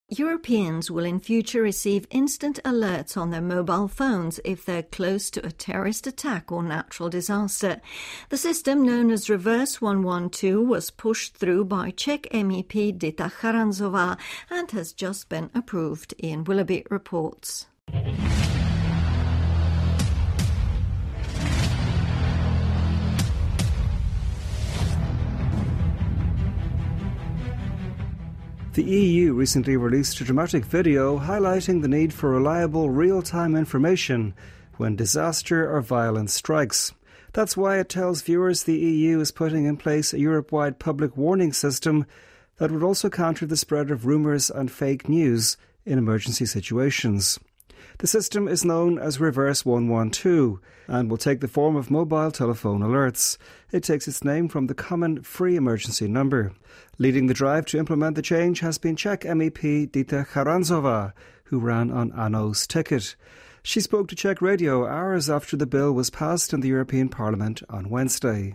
Europeans will in future receive instant alerts on their mobile phones if they're close to a terrorist attack or natural disaster. The system, known as Reverse 112, was pushed through by Czech MEP Dita Charanzová and has just been approved, Ian Willoughby reports. The EU recently released a dramatic video highlighting the need for reliable real-time information when disaster or violence strikes. That's why it tells viewers the EU is putting in place a Europe-wide public warning system that would also counter the spread of rumours and fake news in emergency situations. The system is known as Reverse 112 and will take the form of mobile telephone alerts. It takes its name from the common free emergency number. Leading the drive to implement the change has been Czech MEP Dita Charanzová, who ran on ANO's ticket. She spoke to Czech radio hours after the bill was passed in the European Parliament on Wednesday.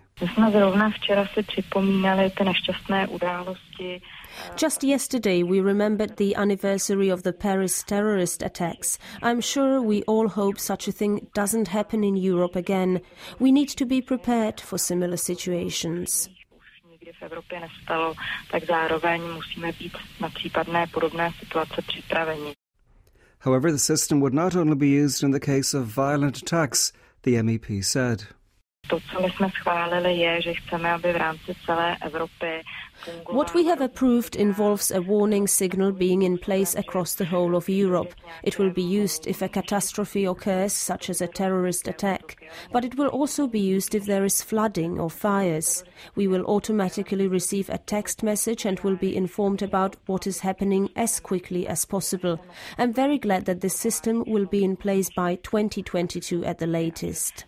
Just yesterday we remembered the anniversary of the Paris terrorist attacks. I'm sure we all hope such a thing doesn't happen in Europe again. We need to be prepared for similar situations. However, the system would not only be used in the case of violent attacks, the MEP said. What we have approved involves a warning signal being in place across the whole of Europe. It will be used if a catastrophe occurs, such as a terrorist attack. But it will also be used if there is flooding or fires. We will automatically receive a text message and will be informed about what is happening as quickly as possible. I'm very glad that this system will be in place by 2022 at the latest.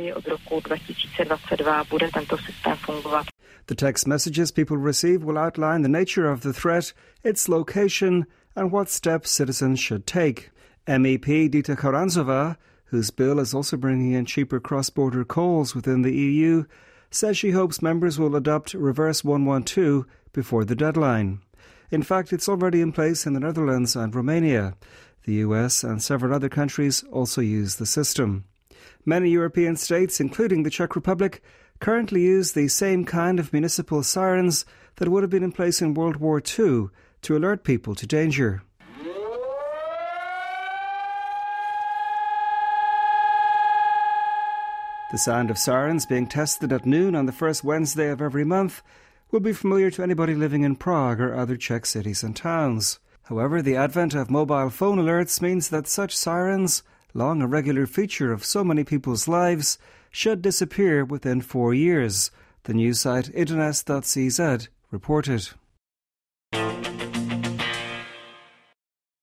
The text messages people receive will outline the nature of the threat, its location, and what steps citizens should take. MEP Dita Charanzová, whose bill is also bringing in cheaper cross-border calls within the EU, says she hopes members will adopt Reverse 112 before the deadline. In fact, it's already in place in the Netherlands and Romania. The US and several other countries also use the system. Many European states, including the Czech Republic, currently use the same kind of municipal sirens that would have been in place in World War II to alert people to danger. The sound of sirens being tested at noon on the first Wednesday of every month will be familiar to anybody living in Prague or other Czech cities and towns. However, the advent of mobile phone alerts means that such sirens, long a regular feature of so many people's lives, should disappear within 4 years, the news site idnes.cz reported.